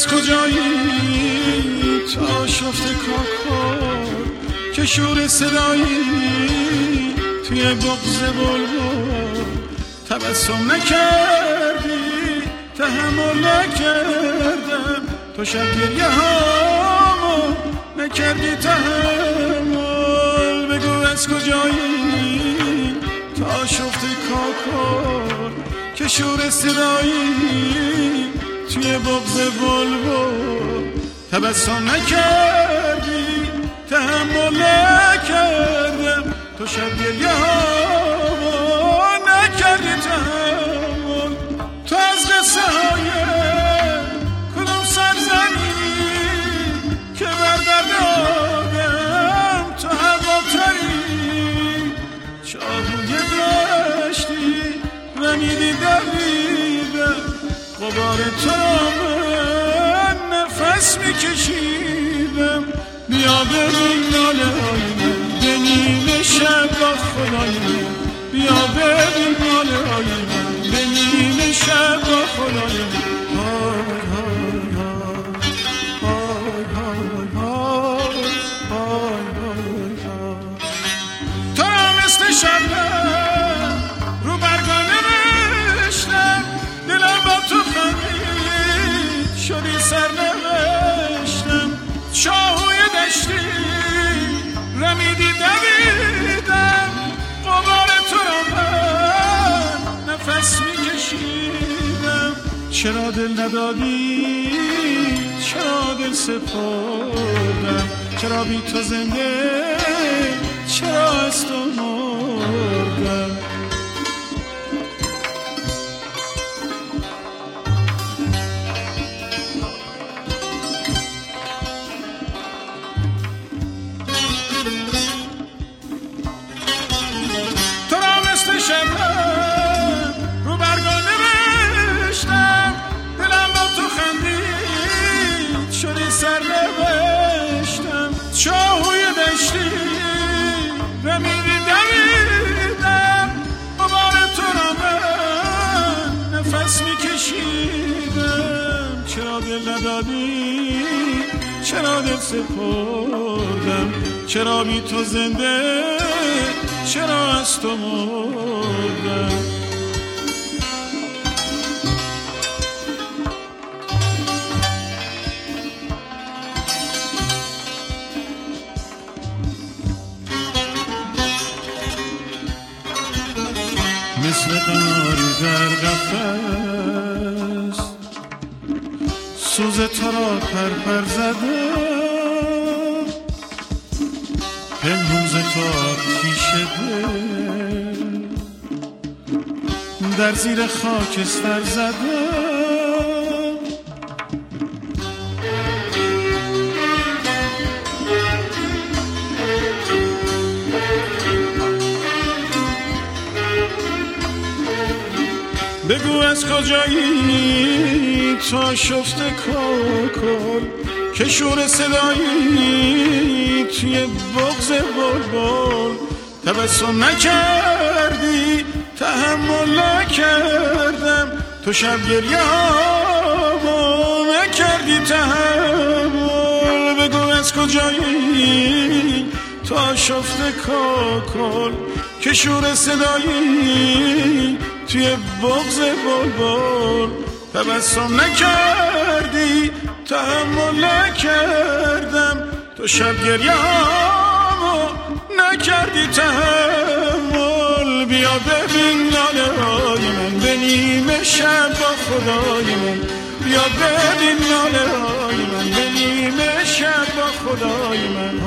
از کجایی تا شفته کاکل که شور صدایی توی بغض بلبل تبسم نکردی تحمل نکردم تو شب گریه هامو نکردی تحمل بگو از کجایی تا شفته کاکل که شور صدایی توی بغض بلبل تبسم نکردی تحمل نکردم تو شب گریه هامو نکردی تحمل تو از قصه های کدوم سرزنی که بر درد آدم تو هواتری چاهوی داشتی رمیدی دویدم غبار تو من نفس میکشیدم بیا ببین ناله های من به نیمه شب با خدای من بیا ببین ناله های من به نیمه شب با خدای من تو را مثل شبنم رو برگان نوشتم دلم با تو خمید شدی سرنوشتم شاهوی دشتی رمیدی دویدم غبار تو را من نفس میکشیدم چرا دل ندادی چرا دل سپردم چرا بی تو زنده چرا از تو مردم شبنم رو برگان نوشتم دلم با تو خندید شدی سرنوشتم چاهوی دشتی رمیدی دویدم غبار تو را من نفس میکشیدم چرا دل ندادی چرا دل سپردم چرا بی تو زنده چرا از تو مردم مثل قمری در قفس سوز تو را پرپر زده پنهون ز تو آتیش دل در زیر خاکستر زده بگو از کجایی تا شفته کاکل که شور صدایی توی بغض بلبل تبسم نکردی تحمل نکردم تو شب گریه هامو نکردی تحمل بگو از کجایی تا شفته کاکل که شور صدایی توی بغض بلبل تبسم نکردی تحمل نکردم تو شب گریه هامو نکردی تحمل بیا ببین ناله های من به نیمه شب با خدای من بیا ببین ناله های من به نیمه شب با خدای من